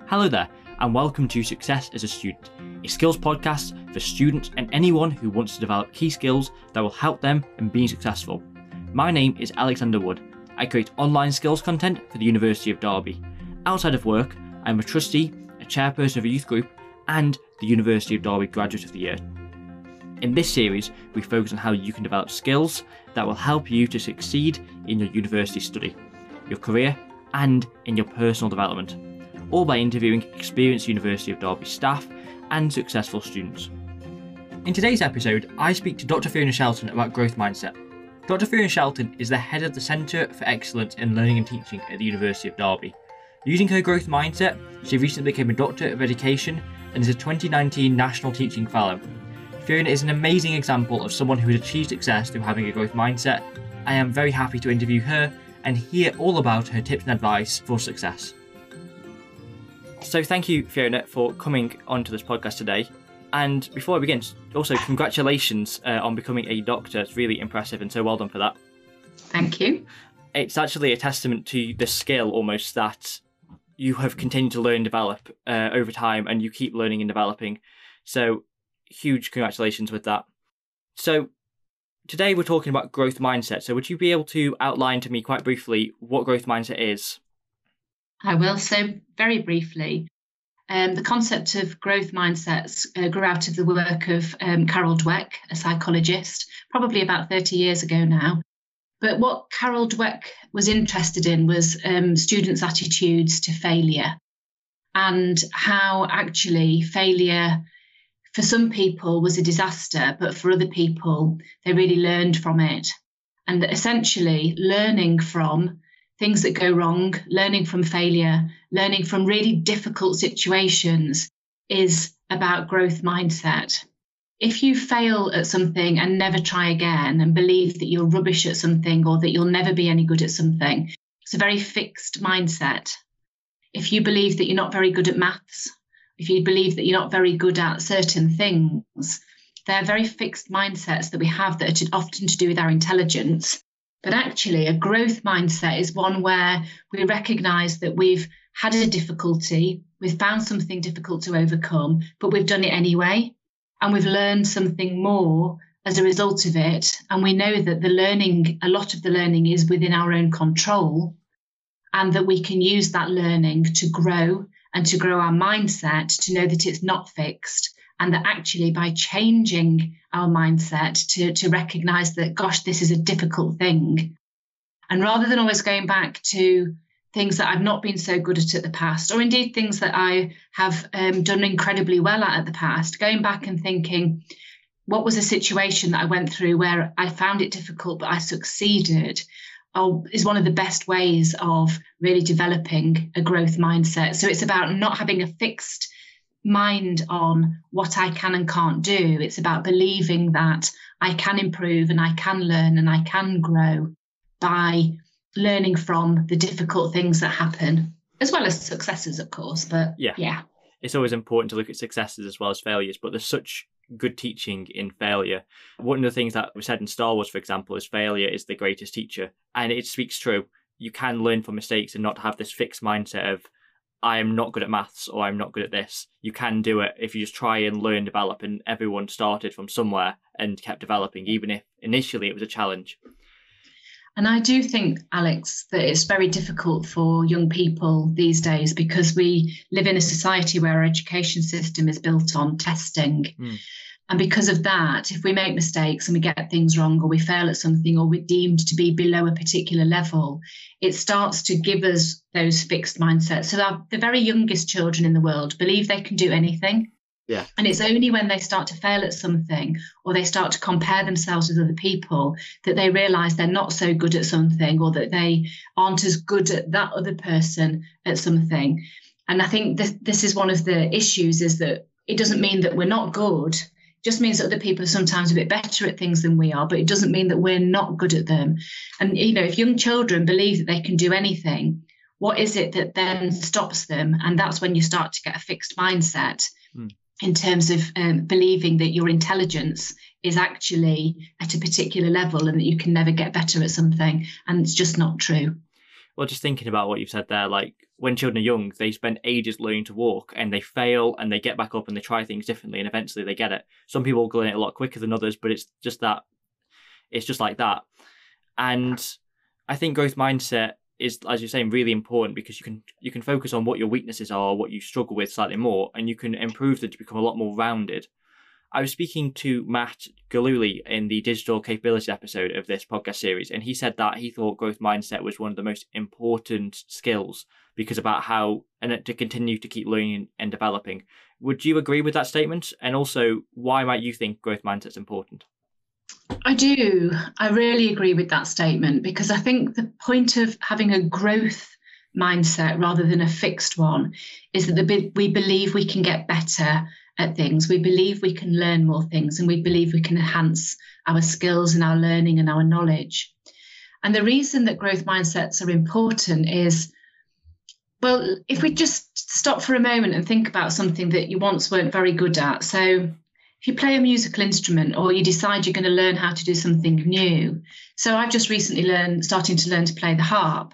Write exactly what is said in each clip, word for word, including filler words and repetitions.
Hello there, and welcome to Success as a Student, a skills podcast for students and anyone who wants to develop key skills that will help them in being successful. My name is Alexander Wood. I create online skills content for the University of Derby. Outside of work, I'm a trustee, a chairperson of a youth group, and the University of Derby Graduate of the Year. In this series, we focus on how you can develop skills that will help you to succeed in your university study, your career, and in your personal development, all by interviewing experienced University of Derby staff and successful students. In today's episode, I speak to Doctor Fiona Shelton about growth mindset. Doctor Fiona Shelton is the head of the Centre for Excellence in Learning and Teaching at the University of Derby. Using her growth mindset, she recently became a Doctor of Education and is a twenty nineteen National Teaching Fellow. Fiona is an amazing example of someone who has achieved success through having a growth mindset. I am very happy to interview her and hear all about her tips and advice for success. So thank you, Fiona, for coming onto this podcast today. And before I begin, also congratulations uh, on becoming a doctor. It's really impressive, and so well done for that. Thank you. It's actually a testament to the skill almost that you have continued to learn and develop uh, over time, and you keep learning and developing. So huge congratulations with that. So today we're talking about growth mindset. So would you be able to outline to me quite briefly what growth mindset is? I will. So very briefly, um, the concept of growth mindsets uh, grew out of the work of um, Carol Dweck, a psychologist, probably about thirty years ago now. But what Carol Dweck was interested in was um, students' attitudes to failure, and how actually failure for some people was a disaster, but for other people, they really learned from it. And essentially learning from things that go wrong, learning from failure, learning from really difficult situations is about growth mindset. If you fail at something and never try again and believe that you're rubbish at something or that you'll never be any good at something, it's a very fixed mindset. If you believe that you're not very good at maths, if you believe that you're not very good at certain things, they're very fixed mindsets that we have that are to, often to do with our intelligence. But actually, a growth mindset is one where we recognise that we've had a difficulty, we've found something difficult to overcome, but we've done it anyway, and we've learned something more as a result of it. And we know that the learning, a lot of the learning is within our own control, and that we can use that learning to grow and to grow our mindset, to know that it's not fixed, and that actually by changing our mindset to, to recognise that, gosh, this is a difficult thing. And rather than always going back to things that I've not been so good at at the past, or indeed things that I have um, done incredibly well at at the past, going back and thinking, what was a situation that I went through where I found it difficult, but I succeeded? Oh, is one of the best ways of really developing a growth mindset. So it's about not having a fixed mind on what I can and can't do. It's about believing that I can improve and I can learn and I can grow by learning from the difficult things that happen, as well as successes, of course. But yeah. yeah. It's always important to look at successes as well as failures, but there's such good teaching in failure. One of the things that was said in Star Wars, for example, is failure is the greatest teacher. And it speaks true. You can learn from mistakes and not have this fixed mindset of, I am not good at maths or I'm not good at this. You can do it if you just try and learn, develop, and everyone started from somewhere and kept developing, even if initially it was a challenge. And I do think, Alex, that it's very difficult for young people these days because we live in a society where our education system is built on testing. Mm. And because of that, if we make mistakes and we get things wrong or we fail at something or we're deemed to be below a particular level, it starts to give us those fixed mindsets. So our, the very youngest children in the world believe they can do anything. Yeah. And it's only when they start to fail at something or they start to compare themselves with other people that they realise they're not so good at something or that they aren't as good at that other person at something. And I think this, this is one of the issues, is that it doesn't mean that we're not good. It just means that other people are sometimes a bit better at things than we are, but it doesn't mean that we're not good at them. And, you know, if young children believe that they can do anything, what is it that then stops them? And that's when you start to get a fixed mindset. Mm. In terms of um, believing that your intelligence is actually at a particular level and that you can never get better at something. And it's just not true. Well, just thinking about what you've said there, like when children are young, they spend ages learning to walk and they fail and they get back up and they try things differently and eventually they get it. Some people learn it a lot quicker than others, but it's just that, it's just like that. And I think growth mindset is, as you're saying, really important because you can you can focus on what your weaknesses are, what you struggle with slightly more, and you can improve them to become a lot more rounded. I was speaking to Matt Galuli in the digital capability episode of this podcast series, and he said that he thought growth mindset was one of the most important skills because about how and to continue to keep learning and developing. Would you agree with that statement? And also, why might you think growth mindset is important? I do. I really agree with that statement because I think the point of having a growth mindset rather than a fixed one is that the, we believe we can get better at things. We believe we can learn more things and we believe we can enhance our skills and our learning and our knowledge. And the reason that growth mindsets are important is, well, if we just stop for a moment and think about something that you once weren't very good at. So if you play a musical instrument or you decide you're going to learn how to do something new. So I've just recently learned, starting to learn to play the harp.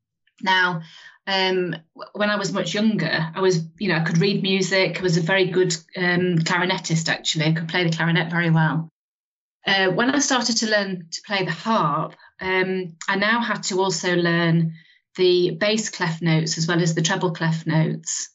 Now, Um, when I was much younger, I was, you know, I could read music. I was a very good um, clarinetist, actually. I could play the clarinet very well. Uh, when I started to learn to play the harp, um, I now had to also learn the bass clef notes as well as the treble clef notes.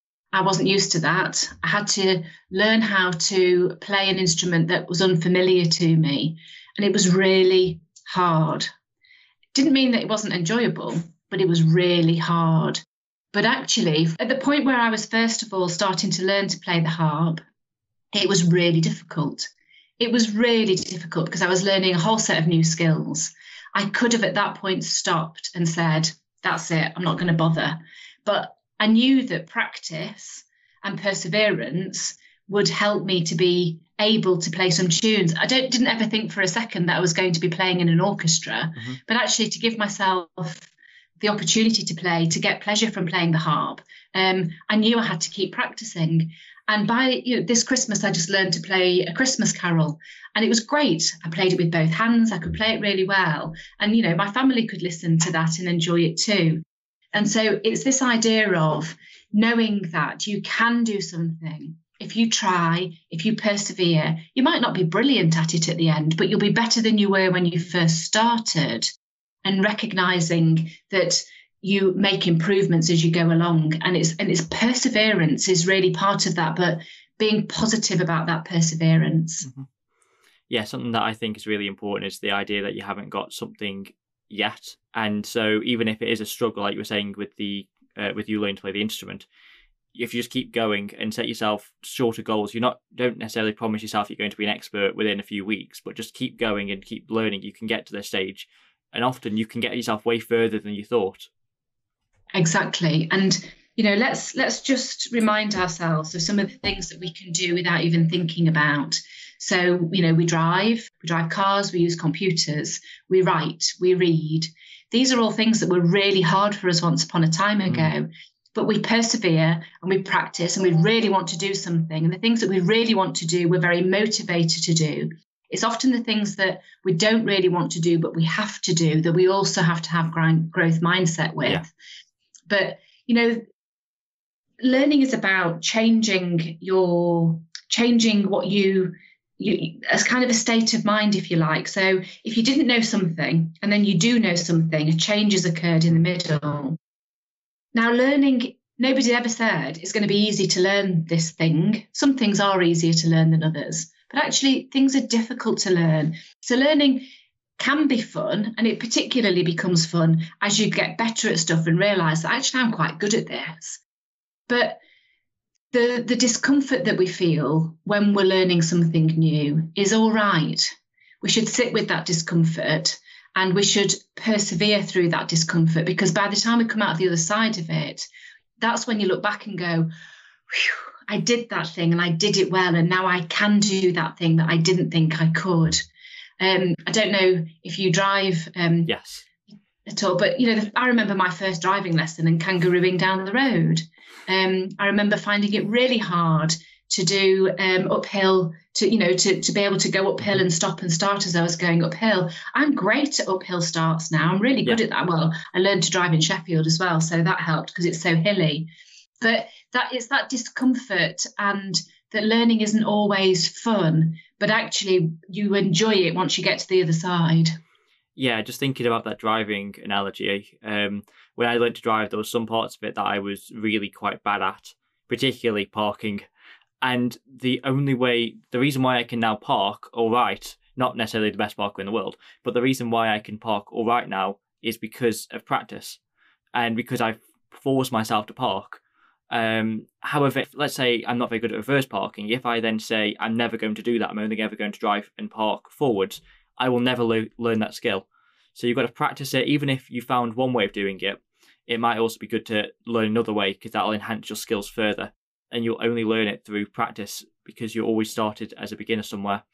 I wasn't used to that. I had to learn how to play an instrument that was unfamiliar to me, and it was really hard. It didn't mean that it wasn't enjoyable, but it was really hard. But actually, at the point where I was first of all starting to learn to play the harp, it was really difficult. It was really difficult because I was learning a whole set of new skills. I could have at that point stopped and said, that's it, I'm not going to bother. But I knew that practice and perseverance would help me to be able to play some tunes. I don't, didn't ever think for a second that I was going to be playing in an orchestra, mm-hmm. but actually to give myself the opportunity to play, to get pleasure from playing the harp. Um, I knew I had to keep practicing. And by you know, this Christmas, I just learned to play a Christmas carol. And it was great. I played it with both hands. I could play it really well. And, you know, my family could listen to that and enjoy it too. And so it's this idea of knowing that you can do something. If you try, if you persevere, you might not be brilliant at it at the end, but you'll be better than you were when you first started. And recognizing that you make improvements as you go along, and it's and it's perseverance is really part of that, but being positive about that perseverance. Mm-hmm. Yeah, something that I think is really important is the idea that you haven't got something yet, and so even if it is a struggle, like you were saying with the uh, with you learning to play the instrument, if you just keep going and set yourself shorter goals, you're not don't necessarily promise yourself you're going to be an expert within a few weeks, but just keep going and keep learning. You can get to this stage. And often you can get yourself way further than you thought. Exactly. And, you know, let's let's just remind ourselves of some of the things that we can do without even thinking about. So, you know, we drive, we drive cars, we use computers, we write, we read. These are all things that were really hard for us once upon a time ago. Mm. But we persevere and we practice and we really want to do something. And the things that we really want to do, we're very motivated to do. It's often the things that we don't really want to do, but we have to do, that we also have to have growth mindset with. Yeah. But, you know, learning is about changing your, changing what you, you, as kind of a state of mind, if you like. So if you didn't know something and then you do know something, a change has occurred in the middle. Now, learning, nobody ever said it's going to be easy to learn this thing. Some things are easier to learn than others. But actually, things are difficult to learn. So learning can be fun, and it particularly becomes fun as you get better at stuff and realise that actually I'm quite good at this. But the, the discomfort that we feel when we're learning something new is all right. We should sit with that discomfort and we should persevere through that discomfort, because by the time we come out of the other side of it, that's when you look back and go, whew, I did that thing and I did it well, and now I can do that thing that I didn't think I could. Um, I don't know if you drive um, yes. at all, but you know, I remember my first driving lesson and kangarooing down the road. Um, I remember finding it really hard to do um, uphill, to, you know, to, to be able to go uphill and stop and start as I was going uphill. I'm great at uphill starts now. I'm really good yeah. at that. Well, I learned to drive in Sheffield as well, so that helped because it's so hilly. But that is that discomfort, and that learning isn't always fun, but actually you enjoy it once you get to the other side. Yeah, just thinking about that driving analogy, um, when I learned to drive, there was some parts of it that I was really quite bad at, particularly parking. And the only way, the reason why I can now park all right, not necessarily the best parker in the world, but the reason why I can park all right now is because of practice and because I've forced myself to park. Um, however, if, let's say I'm not very good at reverse parking. If I then say I'm never going to do that, I'm only ever going to drive and park forwards, I will never lo- learn that skill. So you've got to practice it. Even if you found one way of doing it, it might also be good to learn another way because that'll enhance your skills further. And you'll only learn it through practice because you always started as a beginner somewhere.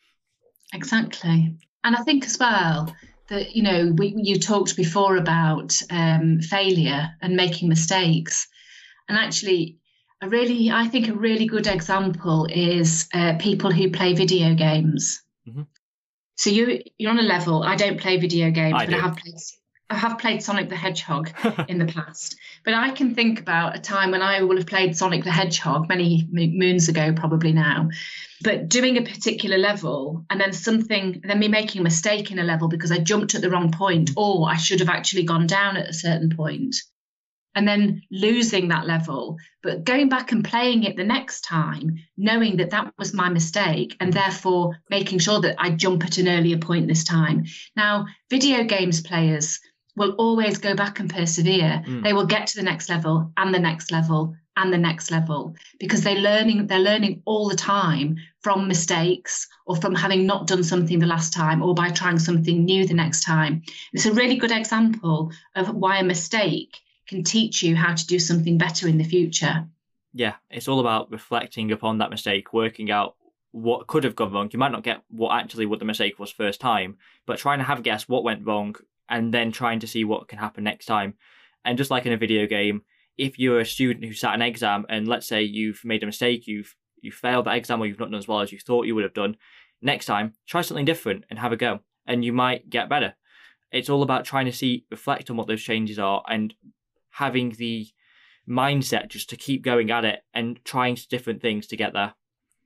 Exactly. And I think as well that, you know, we, you talked before about um, failure and making mistakes. And actually, a really, I think a really good example is uh, people who play video games. Mm-hmm. So you, you're on a level. I don't play video games, I but do. I have played. I have played Sonic the Hedgehog in the past, but I can think about a time when I will have played Sonic the Hedgehog many moons ago, probably now, but doing a particular level and then something, then me making a mistake in a level because I jumped at the wrong point, or I should have actually gone down at a certain point, and then losing that level, but going back and playing it the next time, knowing that that was my mistake and therefore making sure that I jump at an earlier point this time. Now, video games players will always go back and persevere. Mm. They will get to the next level and the next level and the next level because they're learning, they're learning all the time from mistakes or from having not done something the last time or by trying something new the next time. It's a really good example of why a mistake can teach you how to do something better in the future. Yeah, it's all about reflecting upon that mistake, working out what could have gone wrong. You might not get what actually what the mistake was first time, but trying to have a guess what went wrong and then trying to see what can happen next time. And just like in a video game, if you're a student who sat an exam and let's say you've made a mistake, you've you failed that exam or you've not done as well as you thought you would have done, next time, try something different and have a go. And you might get better. It's all about trying to see, reflect on what those changes are and having the mindset just to keep going at it and trying different things to get there.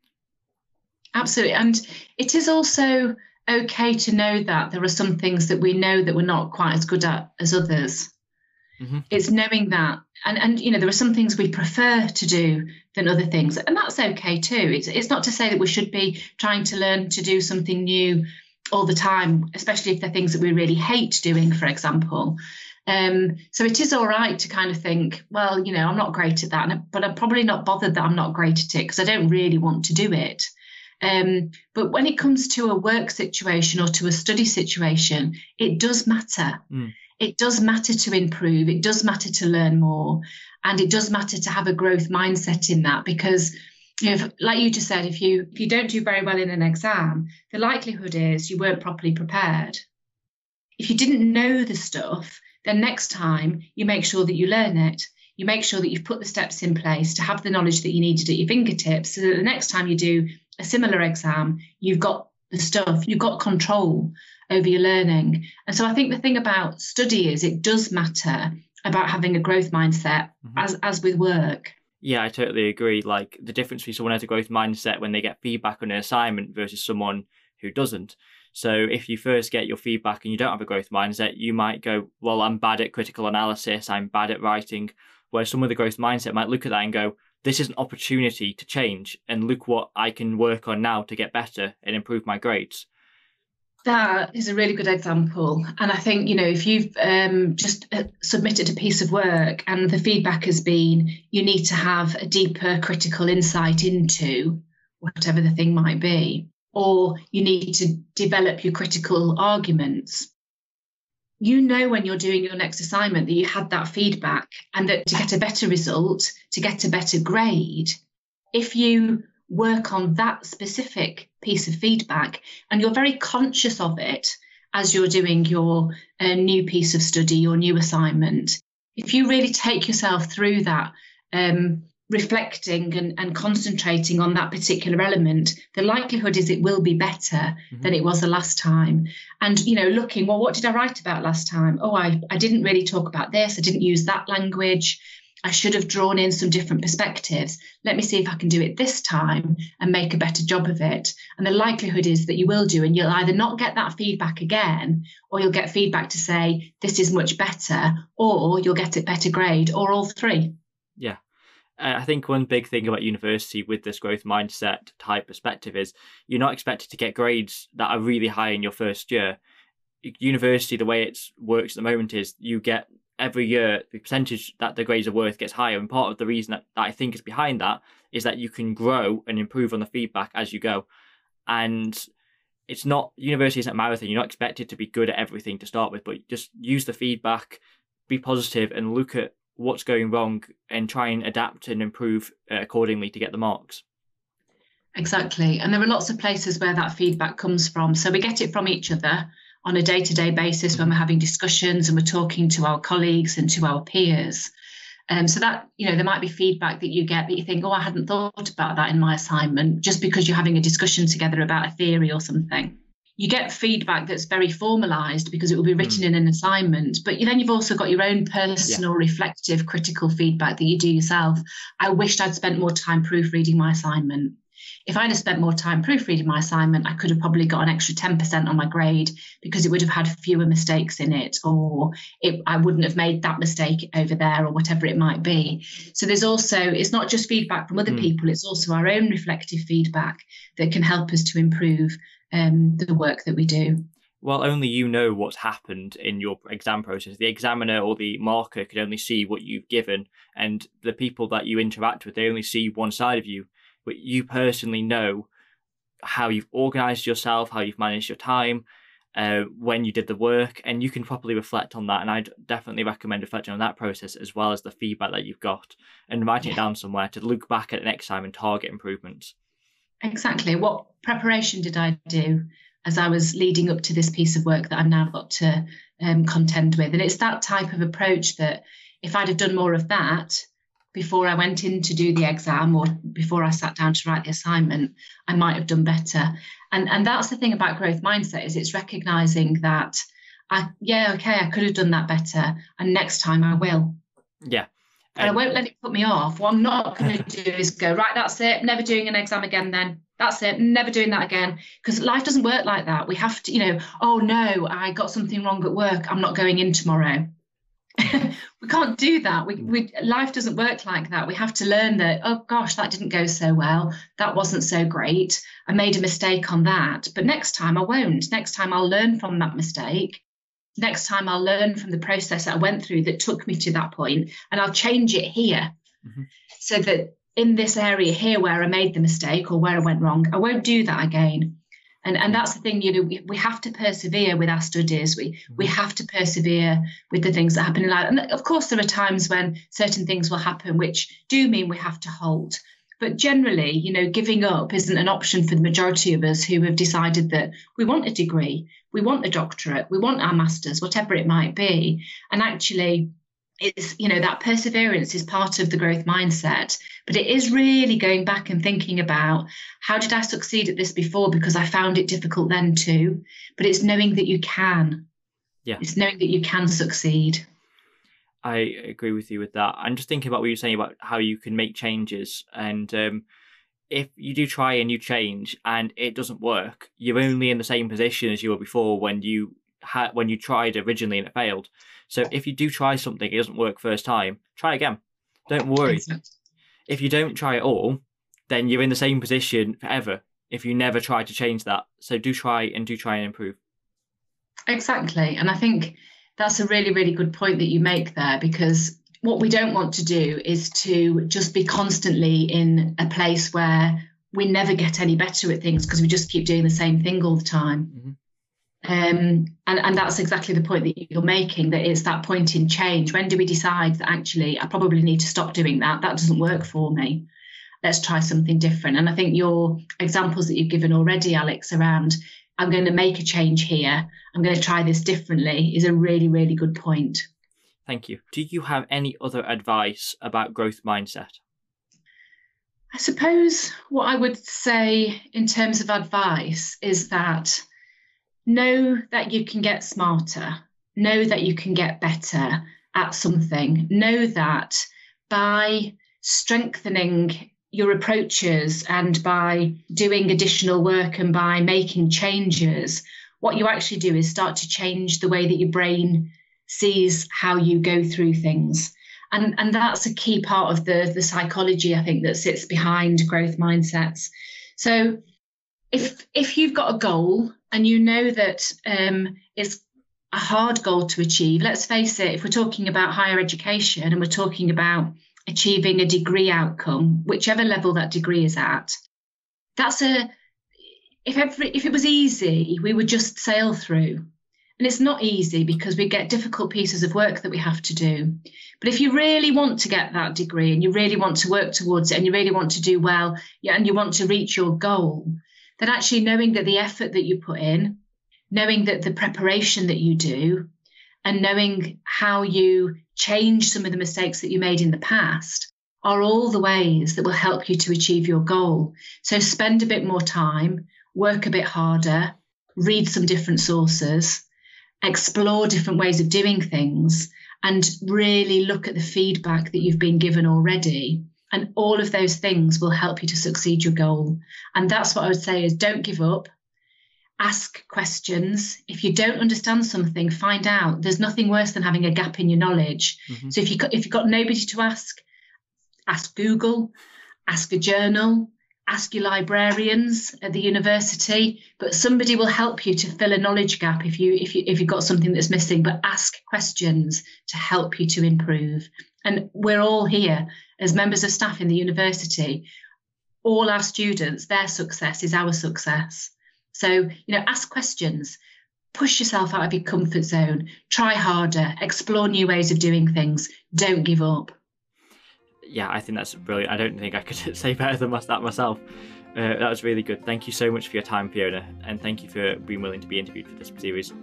Absolutely. And it is also okay to know that there are some things that we know that we're not quite as good at as others. Mm-hmm. It's knowing that. And, and, you know, there are some things we prefer to do than other things. And that's okay too. It's, it's not to say that we should be trying to learn to do something new all the time, especially if they're things that we really hate doing, for example. Um, so it is all right to kind of think, well, you know, I'm not great at that, but I'm probably not bothered that I'm not great at it because I don't really want to do it. Um, but when it comes to a work situation or to a study situation, it does matter. Mm. It does matter to improve. It does matter to learn more. And it does matter to have a growth mindset in that because, you know, if, like you just said, if you if you don't do very well in an exam, the likelihood is you weren't properly prepared. If you didn't know the stuff, then next time you make sure that you learn it. You make sure that you've put the steps in place to have the knowledge that you needed at your fingertips so that the next time you do a similar exam, you've got the stuff, you've got control over your learning. And so I think the thing about study is it does matter about having a growth mindset mm-hmm. as, as with work. Yeah, I totally agree. Like the difference between someone who has a growth mindset when they get feedback on an assignment versus someone who doesn't. So if you first get your feedback and you don't have a growth mindset, you might go, well, I'm bad at critical analysis, I'm bad at writing. Whereas someone with a growth mindset might look at that and go, this is an opportunity to change and look what I can work on now to get better and improve my grades. That is a really good example. And I think, you know, if you've um, just uh, submitted a piece of work and the feedback has been you need to have a deeper critical insight into whatever the thing might be, or you need to develop your critical arguments, you know when you're doing your next assignment that you had that feedback and that to get a better result, to get a better grade, if you work on that specific piece of feedback and you're very conscious of it as you're doing your uh, new piece of study, your new assignment, if you really take yourself through that um, reflecting and, and concentrating on that particular element, the likelihood is it will be better mm-hmm. than it was the last time. And, you know, looking, well, what did I write about last time? Oh, I, I didn't really talk about this. I didn't use that language. I should have drawn in some different perspectives. Let me see if I can do it this time and make a better job of it. And the likelihood is that you will do, and you'll either not get that feedback again, or you'll get feedback to say, this is much better, or you'll get a better grade, or all three. Yeah. I think one big thing about university with this growth mindset type perspective is you're not expected to get grades that are really high in your first year. University, the way it works at the moment is you get every year the percentage that the grades are worth gets higher, and part of the reason that, that I think is behind that is that you can grow and improve on the feedback as you go. And it's not, university isn't a marathon. You're not expected to be good at everything to start with, but just use the feedback, be positive, and look at what's going wrong and try and adapt and improve uh, accordingly to get the marks. Exactly. And there are lots of places where that feedback comes from. So we get it from each other on a day-to-day basis when we're having discussions and we're talking to our colleagues and to our peers. Um, so that, you know, there might be feedback that you get that you think, oh, I hadn't thought about that in my assignment, just because you're having a discussion together about a theory or something. You get feedback that's very formalised because it will be written mm. in an assignment, but then you've also got your own personal, yeah. reflective, critical feedback that you do yourself. I wished I'd spent more time proofreading my assignment. If I'd have spent more time proofreading my assignment, I could have probably got an extra ten percent on my grade because it would have had fewer mistakes in it, or it, I wouldn't have made that mistake over there, or whatever it might be. So there's also, it's not just feedback from other mm. people, it's also our own reflective feedback that can help us to improve um, the work that we do. Well, only you know what's happened in your exam process. The examiner or the marker can only see what you've given, and the people that you interact with, they only see one side of you. But you personally know how you've organised yourself, how you've managed your time, uh, when you did the work, and you can properly reflect on that. And I'd definitely recommend reflecting on that process as well as the feedback that you've got, and writing yeah. it down somewhere to look back at it next time and target improvements. Exactly. What preparation did I do as I was leading up to this piece of work that I've now got to um, contend with? And it's that type of approach that if I'd have done more of that before I went in to do the exam, or before I sat down to write the assignment, I might have done better. And and that's the thing about growth mindset, is it's recognizing that I yeah okay I could have done that better, and next time I will. Yeah. And I won't let it put me off. What I'm not going to do is go, right, that's it, never doing an exam again then. That's it, never doing that again. Because life doesn't work like that. We have to, you know, oh no, I got something wrong at work, I'm not going in tomorrow. We can't do that. We, we life doesn't work like that. We have to learn that, oh gosh, that didn't go so well. That wasn't so great. I made a mistake on that. But next time I won't. Next time I'll learn from that mistake. Next time I'll learn from the process that I went through that took me to that point, and I'll change it here. Mm-hmm. So that in this area here where I made the mistake or where I went wrong, I won't do that again. And and that's the thing, you know, we, we have to persevere with our studies. We mm-hmm. we have to persevere with the things that happen in life. And of course, there are times when certain things will happen which do mean we have to halt. But generally, you know, giving up isn't an option for the majority of us who have decided that we want a degree, we want a doctorate, we want our masters, whatever it might be. And actually, it's, you know, that perseverance is part of the growth mindset. But it is really going back and thinking about, how did I succeed at this before? Because I found it difficult then too. But it's knowing that you can. Yeah. It's knowing that you can succeed. I agree with you with that. I'm just thinking about what you were saying about how you can make changes. And um, if you do try and you change and it doesn't work, you're only in the same position as you were before when you had when you tried originally and it failed. So if you do try something, it doesn't work first time, try again. Don't worry. Exactly. If you don't try at all, then you're in the same position forever if you never try to change that. So do try and do try and improve. Exactly. And I think that's a really, really good point that you make there, because what we don't want to do is to just be constantly in a place where we never get any better at things because we just keep doing the same thing all the time. Mm-hmm. Um, and, and that's exactly the point that you're making, that it's that point in change. When do we decide that actually I probably need to stop doing that? That doesn't work for me. Let's try something different. And I think your examples that you've given already, Alex, around I'm going to make a change here, I'm going to try this differently, is a really, really good point. Thank you. Do you have any other advice about growth mindset? I suppose what I would say in terms of advice is that know that you can get smarter, know that you can get better at something, know that by strengthening your approaches and by doing additional work and by making changes, what you actually do is start to change the way that your brain sees how you go through things. And, and that's a key part of the, the psychology, I think, that sits behind growth mindsets. So if if you've got a goal and you know that um, it's a hard goal to achieve, let's face it, if we're talking about higher education and we're talking about achieving a degree outcome, whichever level that degree is at, that's a, if every, if it was easy, we would just sail through. And it's not easy because we get difficult pieces of work that we have to do. But if you really want to get that degree and you really want to work towards it and you really want to do well, yeah, and you want to reach your goal, then actually knowing that the effort that you put in, knowing that the preparation that you do, and knowing how you change some of the mistakes that you made in the past are all the ways that will help you to achieve your goal. So spend a bit more time, work a bit harder, read some different sources, explore different ways of doing things, and really look at the feedback that you've been given already. And all of those things will help you to succeed your goal. And that's what I would say is don't give up. Ask questions. If you don't understand something, find out. There's nothing worse than having a gap in your knowledge. Mm-hmm. So if you if you've got nobody to ask, ask Google, ask a journal, ask your librarians at the university. But somebody will help you to fill a knowledge gap if you if you if you've got something that's missing. But ask questions to help you to improve. And we're all here as members of staff in the university. All our students, their success is our success. So, you know, ask questions, push yourself out of your comfort zone, try harder, explore new ways of doing things. Don't give up. Yeah, I think that's brilliant. I don't think I could say better than that myself. Uh, that was really good. Thank you so much for your time, Fiona, and thank you for being willing to be interviewed for this series.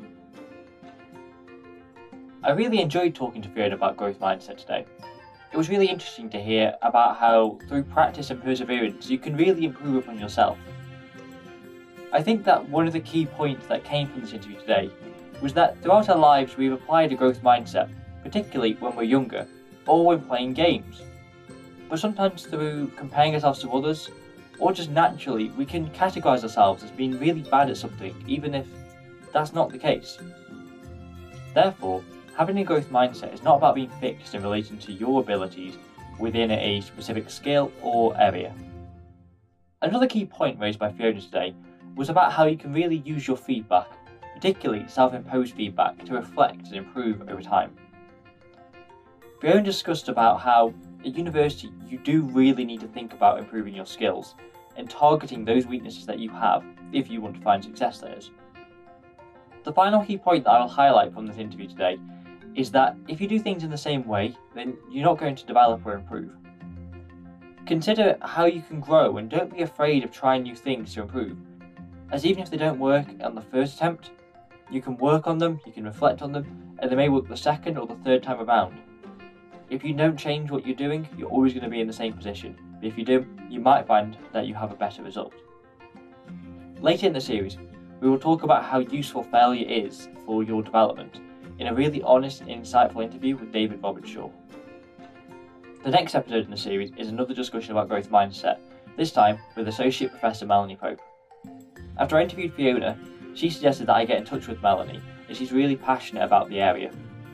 I really enjoyed talking to Fiona about growth mindset today. It was really interesting to hear about how, through practice and perseverance, you can really improve upon yourself. I think that one of the key points that came from this interview today was that throughout our lives we've applied a growth mindset, particularly when we're younger, or when playing games. But sometimes through comparing ourselves to others, or just naturally, we can categorise ourselves as being really bad at something, even if that's not the case. Therefore, having a growth mindset is not about being fixed in relation to your abilities within a specific skill or area. Another key point raised by Fiona today was about how you can really use your feedback, particularly self-imposed feedback, to reflect and improve over time. Fiona discussed about how at university you do really need to think about improving your skills and targeting those weaknesses that you have if you want to find success, that is. The final key point that I will highlight from this interview today is that if you do things in the same way, then you're not going to develop or improve. Consider how you can grow and don't be afraid of trying new things to improve, as even if they don't work on the first attempt, you can work on them, you can reflect on them, and they may work the second or the third time around. If you don't change what you're doing, you're always going to be in the same position, but if you do, you might find that you have a better result. Later in the series, we will talk about how useful failure is for your development in a really honest and insightful interview with David Robertshaw. The next episode in the series is another discussion about growth mindset, this time with Associate Professor Melanie Pope. After I interviewed Fiona, she suggested that I get in touch with Melanie, as she's really passionate about the area.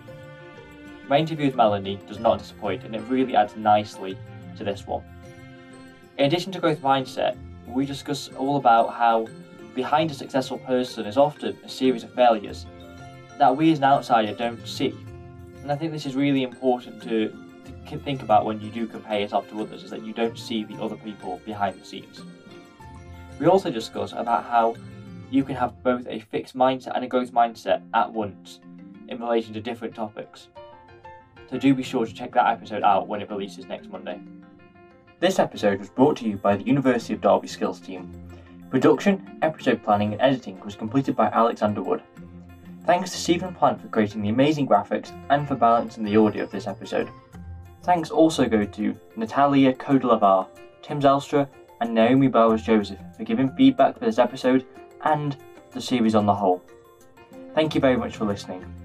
My interview with Melanie does not disappoint, and it really adds nicely to this one. In addition to growth mindset, we discuss all about how behind a successful person is often a series of failures that we as an outsider don't see. And I think this is really important to, to think about when you do compare yourself to others, is that you don't see the other people behind the scenes. We also discuss about how you can have both a fixed mindset and a growth mindset at once in relation to different topics. So do be sure to check that episode out when it releases next Monday. This episode was brought to you by the University of Derby Skills team. Production, episode planning and editing was completed by Alexander Wood. Thanks to Stephen Plant for creating the amazing graphics and for balancing the audio of this episode. Thanks also go to Natalia Kodelavar, Tim Zelstra, and Naomi Bowers-Joseph for giving feedback for this episode and the series on the whole. Thank you very much for listening.